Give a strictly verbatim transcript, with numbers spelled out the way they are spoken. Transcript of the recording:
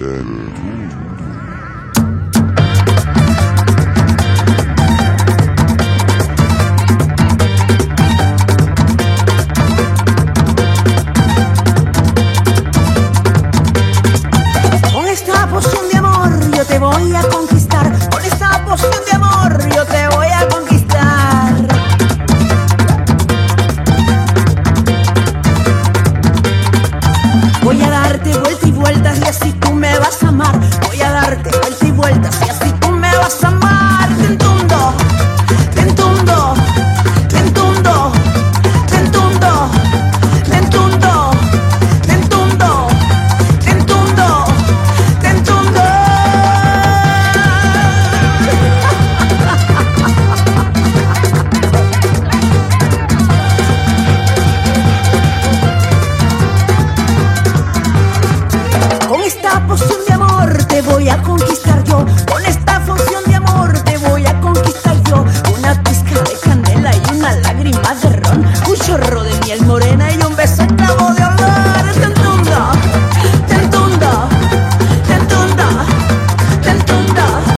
Con esta poción de amor yo te voy a conquistar. Con esta poción de amor yo te voy a conquistar. Voy a darte vueltas y vueltas y así tú me vas a amar. Voy a darte vueltas y vueltas y así tú me vas a amar. Te entundo, te entundo, te entundo, te entundo, te entundo, te entundo, te entundo, te entundo. Con esta poción de amor te voy a conquistar yo. Con